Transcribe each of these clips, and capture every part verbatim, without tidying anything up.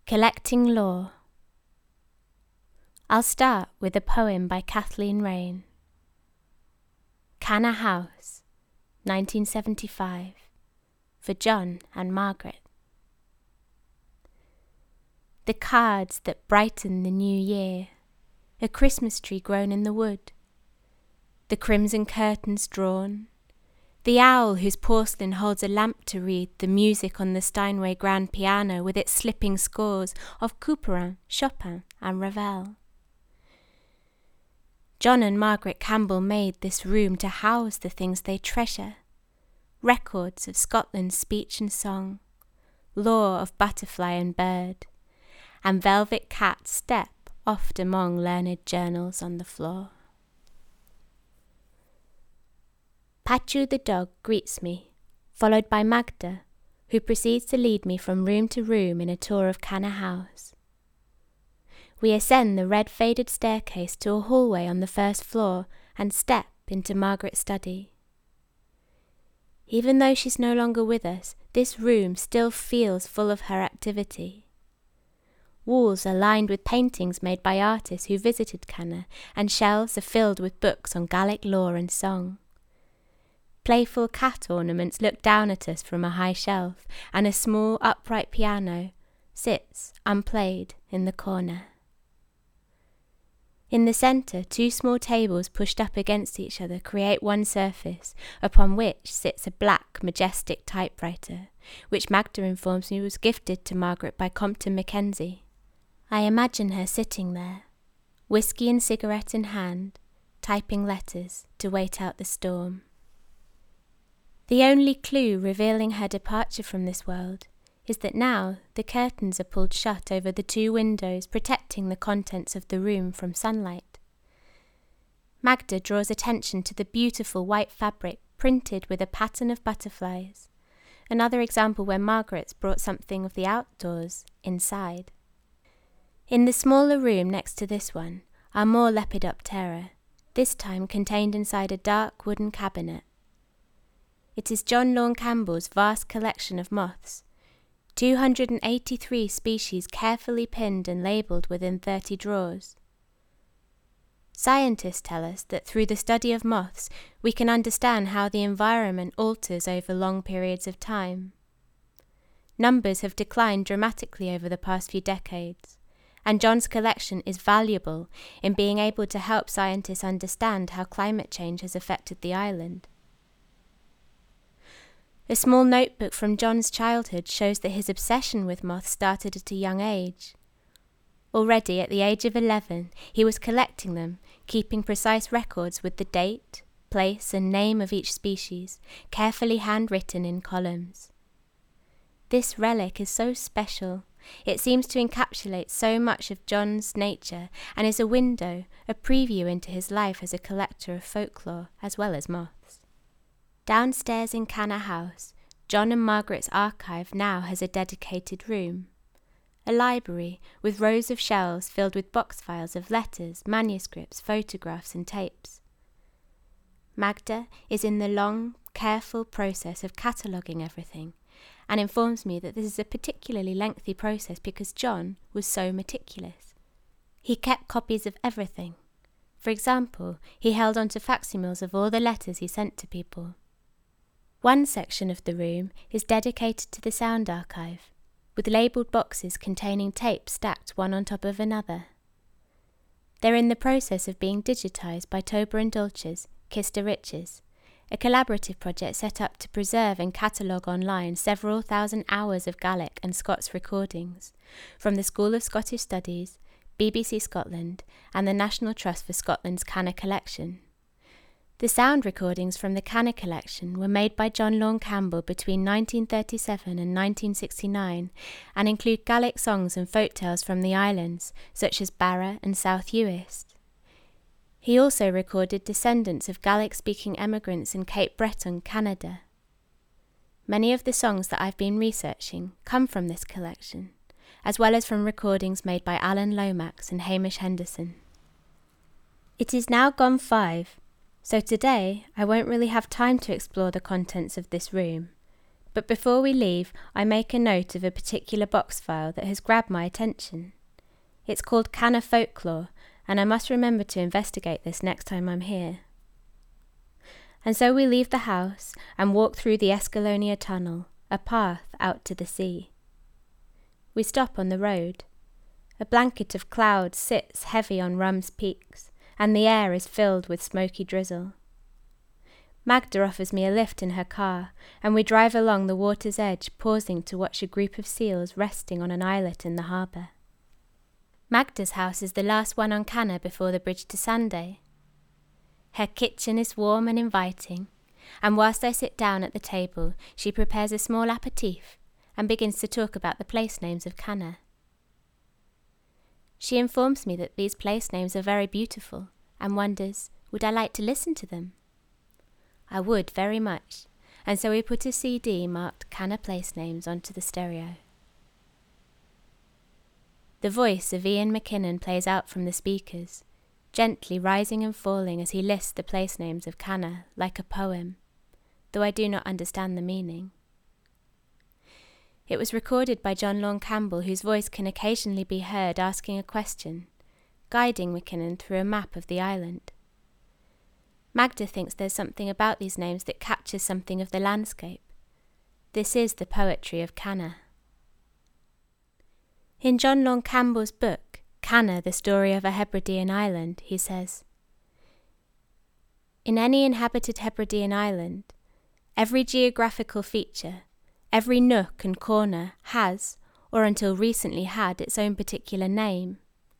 Collecting Lore. I'll start with a poem by Kathleen Raine. Canna House, nineteen seventy-five, for John and Margaret. The cards that brighten the new year, a Christmas tree grown in the wood, the crimson curtains drawn, the owl whose porcelain holds a lamp to read the music on the Steinway grand piano with its slipping scores of Couperin, Chopin and Ravel. John and Margaret Campbell made this room to house the things they treasure, records of Scotland's speech and song, lore of butterfly and bird, and velvet cat step oft among learned journals on the floor. Pachu the dog greets me, followed by Magda, who proceeds to lead me from room to room in a tour of Canna House. We ascend the red-faded staircase to a hallway on the first floor and step into Margaret's study. Even though she's no longer with us, this room still feels full of her activity. Walls are lined with paintings made by artists who visited Canna, and shelves are filled with books on Gaelic lore and song. Playful cat ornaments look down at us from a high shelf, and a small upright piano sits unplayed in the corner. In the centre, two small tables pushed up against each other create one surface, upon which sits a black, majestic typewriter, which Magda informs me was gifted to Margaret by Compton Mackenzie. I imagine her sitting there, whiskey and cigarette in hand, typing letters to wait out the storm. The only clue revealing her departure from this world is that now the curtains are pulled shut over the two windows protecting the contents of the room from sunlight. Magda draws attention to the beautiful white fabric printed with a pattern of butterflies, another example where Margaret's brought something of the outdoors inside. In the smaller room next to this one are more Lepidoptera, this time contained inside a dark wooden cabinet. It is John Lorne Campbell's vast collection of moths, two hundred eighty-three species carefully pinned and labelled within thirty drawers. Scientists tell us that through the study of moths we can understand how the environment alters over long periods of time. Numbers have declined dramatically over the past few decades, and John's collection is valuable in being able to help scientists understand how climate change has affected the island. A small notebook from John's childhood shows that his obsession with moths started at a young age. Already at the age of eleven, he was collecting them, keeping precise records with the date, place, and name of each species, carefully handwritten in columns. This relic is so special. It seems to encapsulate so much of John's nature and is a window, a preview into his life as a collector of folklore as well as moths. Downstairs in Canna House, John and Margaret's archive now has a dedicated room. A library with rows of shelves filled with box files of letters, manuscripts, photographs and tapes. Magda is in the long, careful process of cataloguing everything and informs me that this is a particularly lengthy process because John was so meticulous. He kept copies of everything. For example, he held on to facsimiles of all the letters he sent to people. One section of the room is dedicated to the sound archive, with labelled boxes containing tapes stacked one on top of another. They're in the process of being digitised by Tober and Dulce's Kista Riches, a collaborative project set up to preserve and catalogue online several thousand hours of Gaelic and Scots recordings from the School of Scottish Studies, B B C Scotland and the National Trust for Scotland's Canna Collection. The sound recordings from the Canna collection were made by John Lorne Campbell between nineteen thirty-seven and nineteen sixty-nine and include Gaelic songs and folk tales from the islands, such as Barra and South Uist. He also recorded descendants of Gaelic-speaking emigrants in Cape Breton, Canada. Many of the songs that I've been researching come from this collection, as well as from recordings made by Alan Lomax and Hamish Henderson. It is now gone five. So today, I won't really have time to explore the contents of this room, But before we leave, I make a note of a particular box file that has grabbed my attention. It's called Canna Folklore, and I must remember to investigate this next time I'm here. And so we leave the house and walk through the Escalonia Tunnel, a path out to the sea. We stop on the road. A blanket of cloud sits heavy on Rum's peaks, and the air is filled with smoky drizzle. Magda offers me a lift in her car, and we drive along the water's edge, pausing to watch a group of seals resting on an islet in the harbour. Magda's house is the last one on Canna before the bridge to Sanday. Her kitchen is warm and inviting, and whilst I sit down at the table, she prepares a small aperitif and begins to talk about the place names of Canna. She informs me that these place names are very beautiful, and wonders, would I like to listen to them? I would very much, and so we put a C D marked Canna Place Names onto the stereo. The voice of Ian McKinnon plays out from the speakers, gently rising and falling as he lists the place names of Canna like a poem, though I do not understand the meaning. It was recorded by John Lorne Campbell, whose voice can occasionally be heard asking a question, guiding McKinnon through a map of the island. Magda thinks there's something about these names that captures something of the landscape. This is the poetry of Canna. In John Lorne Campbell's book, Canna, the Story of a Hebridean Island, he says, "In any inhabited Hebridean island, every geographical feature, every nook and corner has, or until recently had, its own particular name.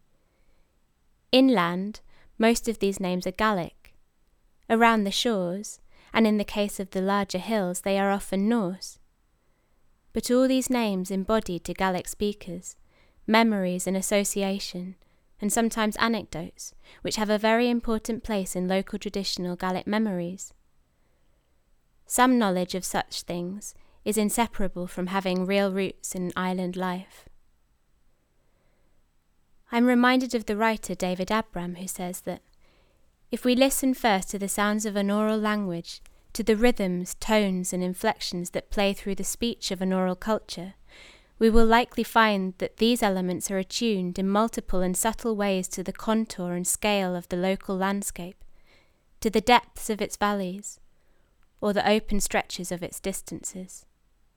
Inland, most of these names are Gallic. Around the shores, and in the case of the larger hills, they are often Norse. But all these names embody to Gallic speakers memories and association, and sometimes anecdotes, which have a very important place in local traditional Gallic memories. Some knowledge of such things is inseparable from having real roots in island life." I'm reminded of the writer David Abram, who says that if we listen first to the sounds of an oral language, to the rhythms, tones, and inflections that play through the speech of an oral culture, we will likely find that these elements are attuned in multiple and subtle ways to the contour and scale of the local landscape, to the depths of its valleys, or the open stretches of its distances.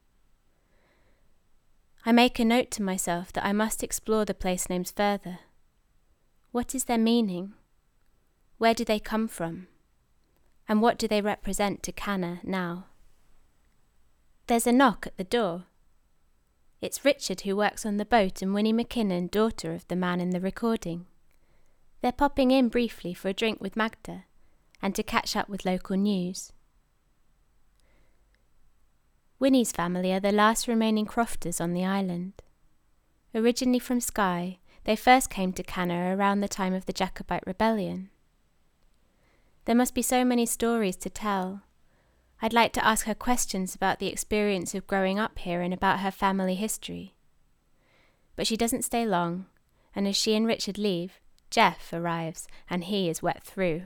I make a note to myself that I must explore the place names further. What is their meaning? Where do they come from? And what do they represent to Canna now? There's a knock at the door. It's Richard, who works on the boat, and Winnie McKinnon, daughter of the man in the recording. They're popping in briefly for a drink with Magda, and to catch up with local news. Winnie's family are the last remaining crofters on the island. Originally from Skye, they first came to Canna around the time of the Jacobite Rebellion. There must be so many stories to tell. I'd like to ask her questions about the experience of growing up here and about her family history. But she doesn't stay long, and as she and Richard leave, Jeff arrives, and he is wet through.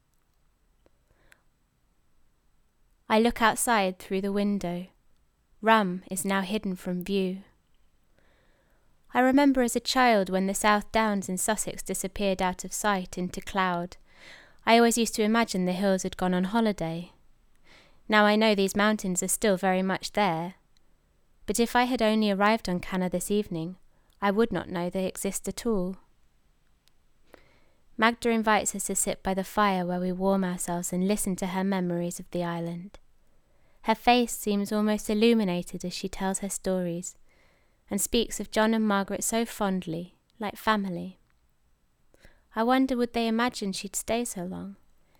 I look outside through the window. Rum is now hidden from view. I remember as a child when the South Downs in Sussex disappeared out of sight into cloud. I always used to imagine the hills had gone on holiday. Now I know these mountains are still very much there. But if I had only arrived on Canna this evening, I would not know they exist at all. Magda invites us to sit by the fire where we warm ourselves and listen to her memories of the island. Her face seems almost illuminated as she tells her stories, and speaks of John and Margaret so fondly, like family. I wonder would they imagine she'd stay so long.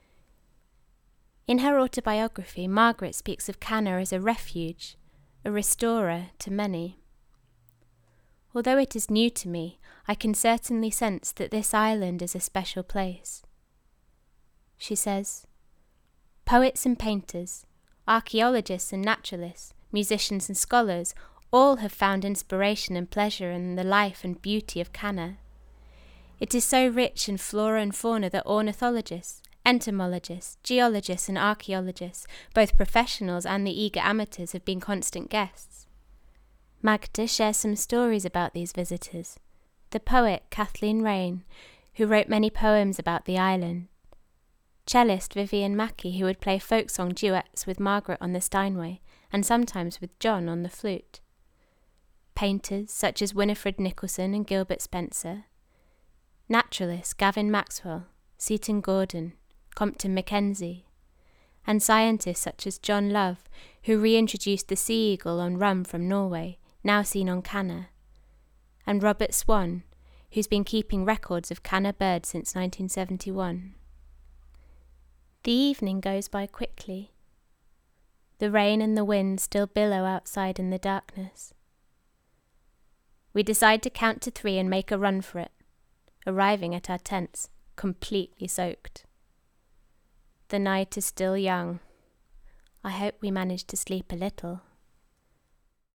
In her autobiography, Margaret speaks of Canna as a refuge, a restorer to many. Although it is new to me, I can certainly sense that this island is a special place. She says, "Poets and painters, archaeologists and naturalists, musicians and scholars, all have found inspiration and pleasure in the life and beauty of Canna. It is so rich in flora and fauna that ornithologists, Entomologists, geologists and archaeologists, both professionals and the eager amateurs, have been constant guests. Magda shares some stories about these visitors. The poet Kathleen Raine, who wrote many poems about the island. Cellist Vivian Mackey, who would play folk song duets with Margaret on the Steinway, and sometimes with John on the flute. Painters such as Winifred Nicholson and Gilbert Spencer. Naturalists Gavin Maxwell, Seaton Gordon, Compton Mackenzie. And scientists such as John Love, who reintroduced the sea eagle on rum from Norway, now seen on Canna. And Robert Swan, who's been keeping records of Canna birds since nineteen seventy-one. The evening goes by quickly. The rain and the wind still billow outside in the darkness. We decide to count to three and make a run for it, arriving at our tents, completely soaked. The night is still young. I hope we manage to sleep a little.